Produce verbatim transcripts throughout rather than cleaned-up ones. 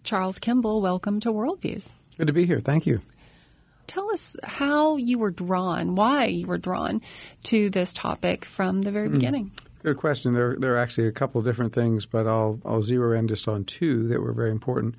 Charles Kimball, welcome to Worldviews. Good to be here. Thank you. Tell us how you were drawn, why you were drawn to this topic from the very mm. beginning. Good question. There, there are actually a couple of different things, but I'll, I'll zero in just on two that were very important.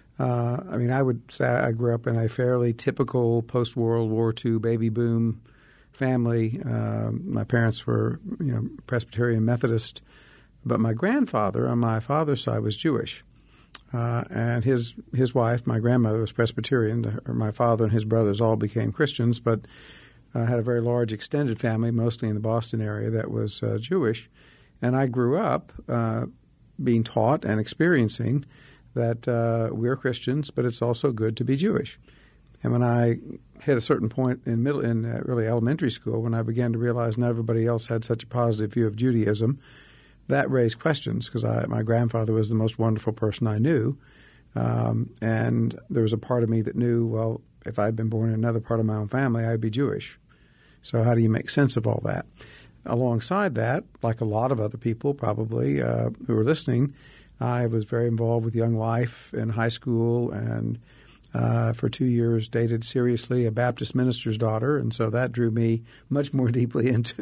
Uh, I mean, I would say I grew up in a fairly typical post-World War Two baby boom family. Uh, my parents were, you know, Presbyterian Methodist, but my grandfather on my father's side was Jewish. Uh, and his his wife, my grandmother, was Presbyterian. My father and his brothers all became Christians, but uh, had a very large extended family, mostly in the Boston area, that was uh, Jewish. And I grew up uh, being taught and experiencing that uh, we're Christians, but it's also good to be Jewish. And when I hit a certain point in middle, in uh, really elementary school, when I began to realize not everybody else had such a positive view of Judaism, that raised questions because my grandfather was the most wonderful person I knew. Um, and there was a part of me that knew, well, if I'd been born in another part of my own family, I'd be Jewish. So how do you make sense of all that? Alongside that, like a lot of other people probably uh, who are listening, I was very involved with Young Life in high school and Uh, for two years dated seriously a Baptist minister's daughter, and so that drew me much more deeply into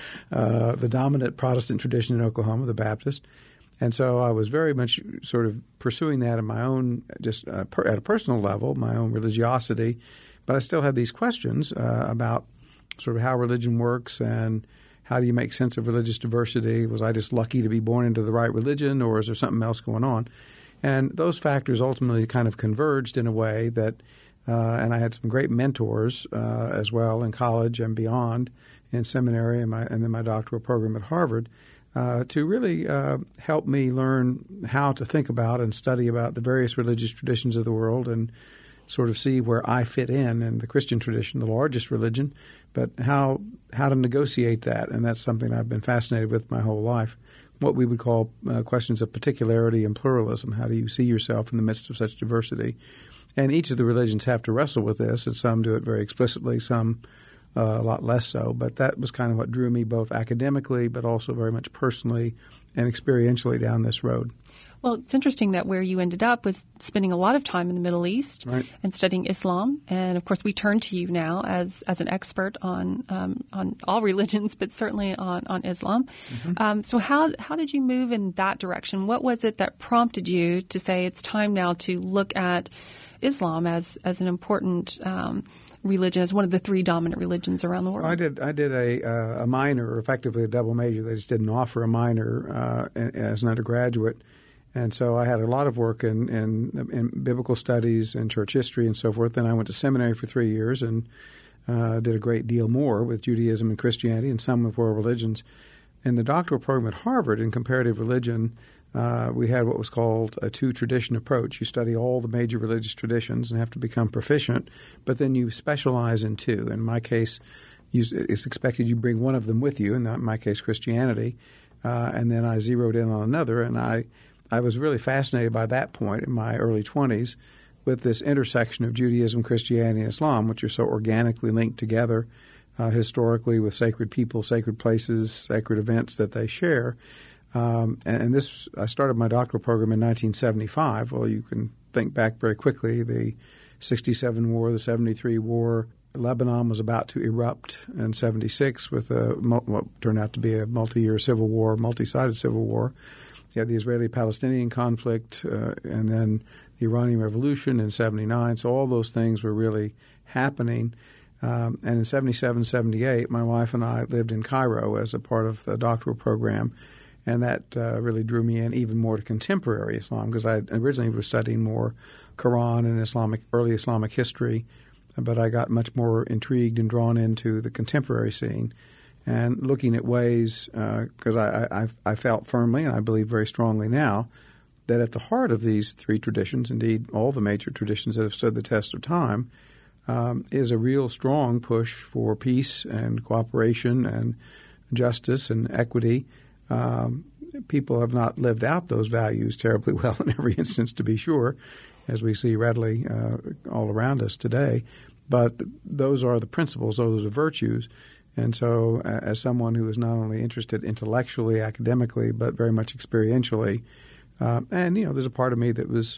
uh, the dominant Protestant tradition in Oklahoma, the Baptist. And so I was very much sort of pursuing that in my own, just uh, per, at a personal level, my own religiosity. But I still had these questions uh, about sort of how religion works and how do you make sense of religious diversity. Was I just lucky to be born into the right religion, or is there something else going on? And those factors ultimately kind of converged in a way that uh, – and I had some great mentors uh, as well in college and beyond in seminary and, my, and then my doctoral program at Harvard uh, to really uh, help me learn how to think about and study about the various religious traditions of the world and sort of see where I fit in in the Christian tradition, the largest religion, but how how to negotiate that. And that's something I've been fascinated with my whole life. What we would call uh, questions of particularity and pluralism. How do you see yourself in the midst of such diversity? And each of the religions have to wrestle with this, and some do it very explicitly, some uh, a lot less so. But that was kind of what drew me both academically but also very much personally and experientially down this road. Well, it's interesting that where you ended up was spending a lot of time in the Middle East right. and studying Islam. And, of course, we turn to you now as as an expert on um, on all religions, but certainly on, on Islam. Mm-hmm. Um, so how how did you move in that direction? What was it that prompted you to say it's time now to look at Islam as, as an important um, religion, as one of the three dominant religions around the world? Well, I did I did a, uh, a minor, or effectively a double major. They just didn't offer a minor uh, as an undergraduate. And so I had a lot of work in, in, in biblical studies and church history and so forth. Then I went to seminary for three years and uh, did a great deal more with Judaism and Christianity and some with world religions. In the doctoral program at Harvard in comparative religion, uh, we had what was called a two-tradition approach. You study all the major religious traditions and have to become proficient, but then you specialize in two. In my case, you, it's expected you bring one of them with you, in my case Christianity, uh, and then I zeroed in on another, and I – I was really fascinated by that point in my early twenties with this intersection of Judaism, Christianity, and Islam, which are so organically linked together uh, historically with sacred people, sacred places, sacred events that they share. Um, and, and this – I started my doctoral program in nineteen seventy-five. Well, you can think back very quickly. The sixty-seven war, the seventy-three war. Lebanon was about to erupt in seventy-six with a, what turned out to be a multi-year civil war, multi-sided civil war. You had the Israeli-Palestinian conflict uh, and then the Iranian Revolution in seventy-nine. So all those things were really happening. Um, and in seventy-seven, seventy-eight, my wife and I lived in Cairo as a part of the doctoral program. And that uh, really drew me in even more to contemporary Islam because I originally was studying more Quran and Islamic early Islamic history. But I got much more intrigued and drawn into the contemporary scene. And looking at ways, because uh, I, I, I felt firmly, and I believe very strongly now, that at the heart of these three traditions, indeed all the major traditions that have stood the test of time, um, is a real strong push for peace and cooperation and justice and equity. Um, people have not lived out those values terribly well in every instance, to be sure, as we see readily uh, all around us today. But those are the principles, those are the virtues. And so uh, as someone who is not only interested intellectually, academically, but very much experientially, uh, and, you know, there's a part of me that was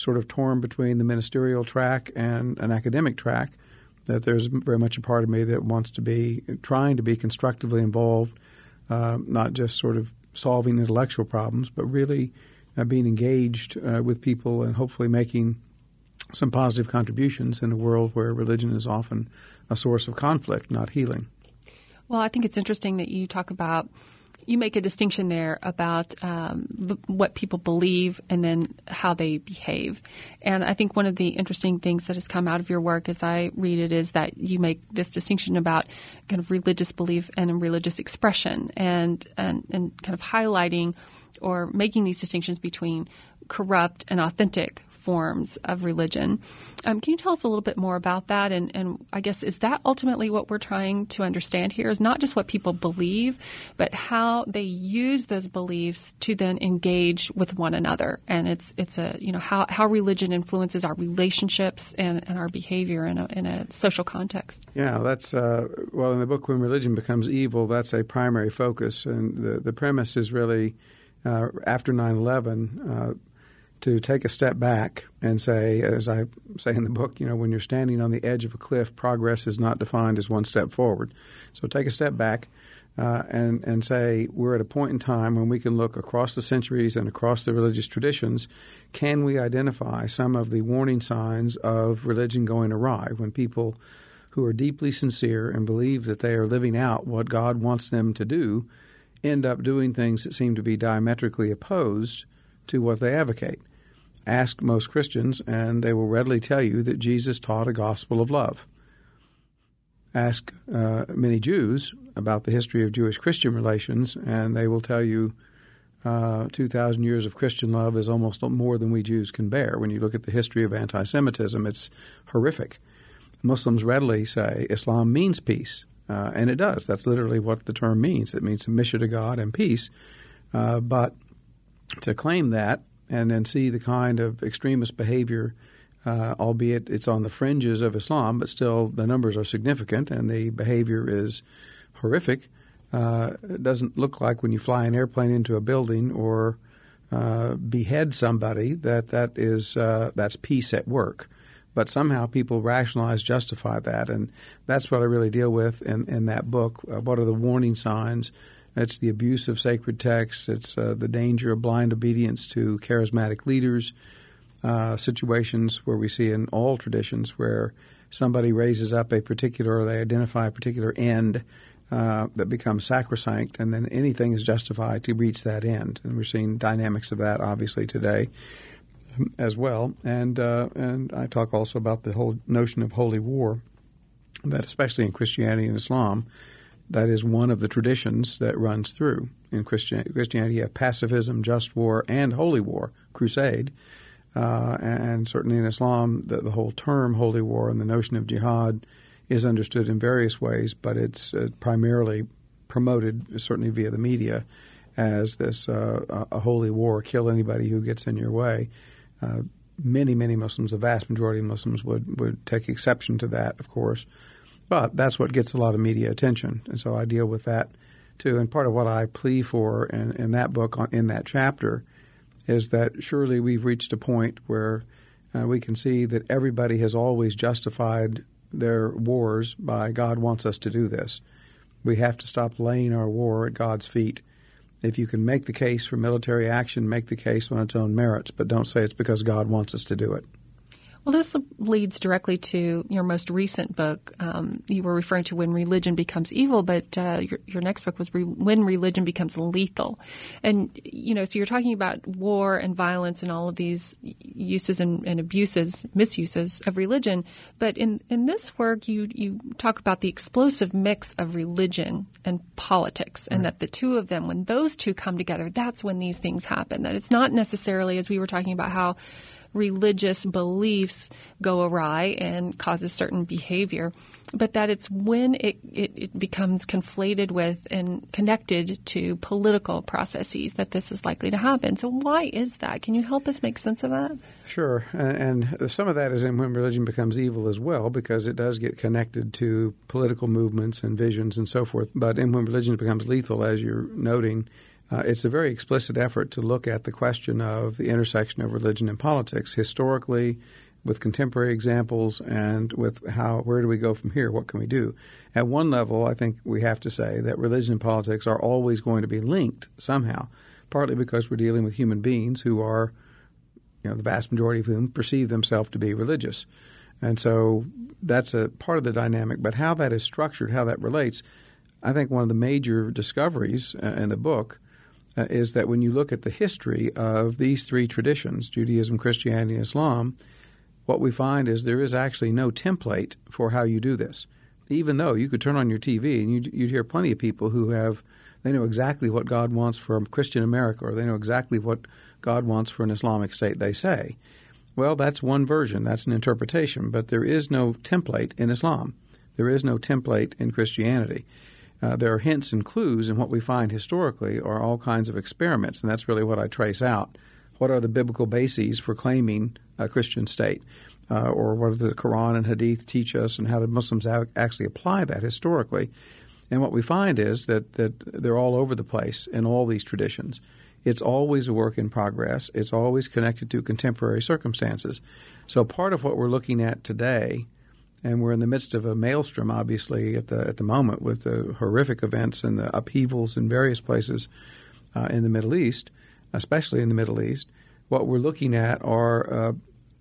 sort of torn between the ministerial track and an academic track, that there's very much a part of me that wants to be trying to be constructively involved, uh, not just sort of solving intellectual problems, but really uh, being engaged uh, with people and hopefully making some positive contributions in a world where religion is often a source of conflict, not healing. Well, I think it's interesting that you talk about You make a distinction there about um, the, what people believe and then how they behave. And I think one of the interesting things that has come out of your work as I read it is that you make this distinction about kind of religious belief and religious expression and, and, and kind of highlighting or making these distinctions between corrupt and authentic forms of religion. Um, can you tell us a little bit more about that? And, and I guess, is that ultimately what we're trying to understand here, is not just what people believe, but how they use those beliefs to then engage with one another. And it's it's a you know how, how religion influences our relationships and, and our behavior in a, in a social context. Yeah, that's uh, well, in the book When Religion Becomes Evil, that's a primary focus. And the, the premise is really, uh, after nine eleven, uh, to take a step back and say, as I say in the book, you know, when you're standing on the edge of a cliff, progress is not defined as one step forward. So take a step back uh, and, and say we're at a point in time when we can look across the centuries and across the religious traditions. Can we identify some of the warning signs of religion going awry when people who are deeply sincere and believe that they are living out what God wants them to do end up doing things that seem to be diametrically opposed to what they advocate? Ask most Christians, and they will readily tell you that Jesus taught a gospel of love. Ask uh, many Jews about the history of Jewish-Christian relations, and they will tell you uh, two thousand years of Christian love is almost more than we Jews can bear. When you look at the history of anti-Semitism, it's horrific. Muslims readily say Islam means peace, uh, and it does. That's literally what the term means. It means submission to God and peace. Uh, but to claim that and then see the kind of extremist behavior, uh, albeit it's on the fringes of Islam, but still the numbers are significant and the behavior is horrific. Uh, it doesn't look like when you fly an airplane into a building or uh, behead somebody that that is uh, that's peace at work. But somehow people rationalize, justify that, and that's what I really deal with in, in that book. Uh, what are the warning signs? It's the abuse of sacred texts. It's uh, the danger of blind obedience to charismatic leaders, uh, situations where we see in all traditions where somebody raises up a particular or they identify a particular end uh, that becomes sacrosanct, and then anything is justified to reach that end. And we're seeing dynamics of that, obviously, today as well. And, uh, and I talk also about the whole notion of holy war, that especially in Christianity and Islam, that is one of the traditions that runs through. In Christian, Christianity, you have pacifism, just war, and holy war, crusade. Uh, and certainly in Islam, the, the whole term holy war and the notion of jihad is understood in various ways, but it's uh, primarily promoted, certainly via the media, as this uh, a holy war, kill anybody who gets in your way. Uh, many, many Muslims, the vast majority of Muslims, would, would take exception to that, of course. But that's what gets a lot of media attention, and so I deal with that too. And part of what I plea for in, in that book, on, in that chapter, is that surely we've reached a point where uh, we can see that everybody has always justified their wars by God wants us to do this. We have to stop laying our war at God's feet. If you can make the case for military action, make the case on its own merits, but don't say it's because God wants us to do it. Well, this leads directly to your most recent book. Um, you were referring to When Religion Becomes Evil, but uh, your, your next book was Re- When Religion Becomes Lethal. And, you know, so you're talking about war and violence and all of these uses and, and abuses, misuses of religion. But in, in this work, you, you talk about the explosive mix of religion and politics, and right. that the two of them, when those two come together, that's when these things happen. That it's not necessarily, as we were talking about, how religious beliefs go awry and causes certain behavior, but that it's when it, it, it becomes conflated with and connected to political processes that this is likely to happen. So why is that? Can you help us make sense of that? Sure. And, and some of that is in When Religion Becomes Evil as well, because it does get connected to political movements and visions and so forth. But in When Religion Becomes Lethal, as you're noting, Uh, it's a very explicit effort to look at the question of the intersection of religion and politics historically, with contemporary examples, and with how where do we go from here? What can we do? At one level, I think we have to say that religion and politics are always going to be linked somehow, partly because we're dealing with human beings who are, you know, the vast majority of whom perceive themselves to be religious. And so that's a part of the dynamic. But how that is structured, how that relates, I think one of the major discoveries uh, in the book uh, is that when you look at the history of these three traditions, Judaism, Christianity, and Islam, what we find is there is actually no template for how you do this. Even though you could turn on your T V and you'd, you'd hear plenty of people who have, they know exactly what God wants for a Christian America, or they know exactly what God wants for an Islamic state, they say. Well, that's one version. That's an interpretation. But there is no template in Islam. There is no template in Christianity. Uh, there are hints and clues, and what we find historically are all kinds of experiments, and that's really what I trace out. What are the biblical bases for claiming a Christian state? Uh, or what do the Quran and Hadith teach us, and how do Muslims actually apply that historically? And what we find is that, that they're all over the place in all these traditions. It's always a work in progress. It's always connected to contemporary circumstances. So part of what we're looking at today, and we're in the midst of a maelstrom, obviously, at the at the moment with the horrific events and the upheavals in various places uh, in the Middle East, especially in the Middle East, what we're looking at are uh,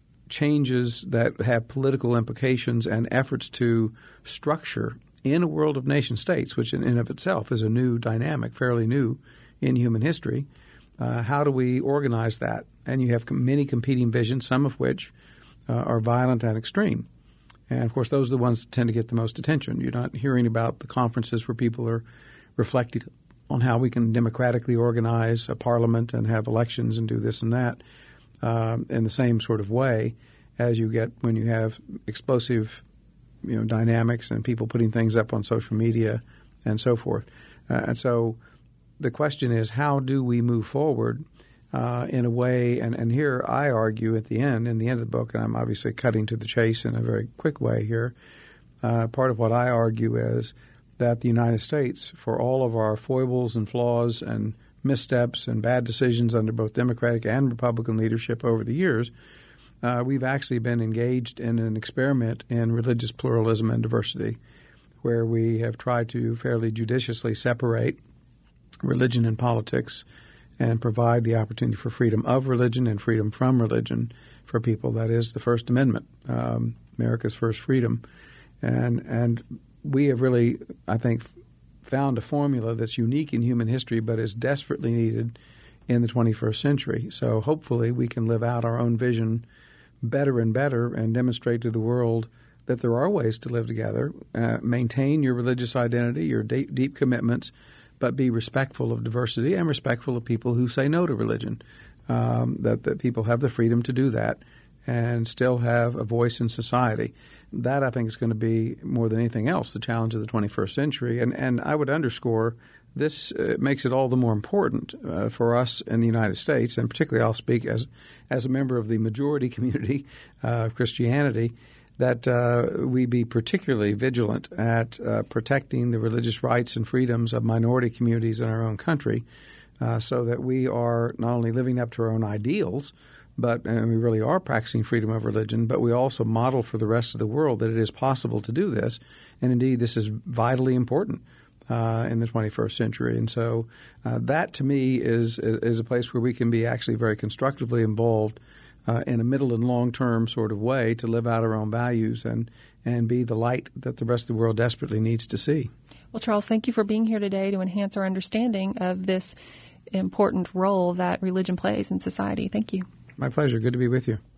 changes that have political implications and efforts to structure in a world of nation states, which in and of itself is a new dynamic, fairly new in human history. Uh, how do we organize that? And you have many competing visions, some of which uh, are violent and extreme. And, of course, those are the ones that tend to get the most attention. You're not hearing about the conferences where people are reflecting on how we can democratically organize a parliament and have elections and do this and that um, in the same sort of way as you get when you have explosive, you know, dynamics and people putting things up on social media and so forth. Uh, and so the question is, how do we move forward uh, in a way, and, and here I argue at the end, in the end of the book, and I'm obviously cutting to the chase in a very quick way here, uh, part of what I argue is that the United States, for all of our foibles and flaws and missteps and bad decisions under both Democratic and Republican leadership over the years, uh, we've actually been engaged in an experiment in religious pluralism and diversity, where we have tried to fairly judiciously separate religion and politics and provide the opportunity for freedom of religion and freedom from religion for people. That is the First Amendment, um, America's first freedom. And and we have really, I think, found a formula that's unique in human history but is desperately needed in the twenty-first century. So hopefully we can live out our own vision better and better and demonstrate to the world that there are ways to live together, uh, maintain your religious identity, your deep, deep commitments, but be respectful of diversity and respectful of people who say no to religion, um, that, that people have the freedom to do that and still have a voice in society. That, I think, is going to be, more than anything else, the challenge of the twenty-first century. And, and I would underscore this uh, makes it all the more important uh, for us in the United States, and particularly I'll speak as, as a member of the majority community uh, of Christianity, that uh, we be particularly vigilant at uh, protecting the religious rights and freedoms of minority communities in our own country uh, so that we are not only living up to our own ideals, but and we really are practicing freedom of religion, but we also model for the rest of the world that it is possible to do this. And indeed, this is vitally important uh, in the twenty-first century. And so uh, that, to me, is is a place where we can be actually very constructively involved uh, in a middle and long-term sort of way to live out our own values and, and be the light that the rest of the world desperately needs to see. Well, Charles, thank you for being here today to enhance our understanding of this important role that religion plays in society. Thank you. My pleasure. Good to be with you.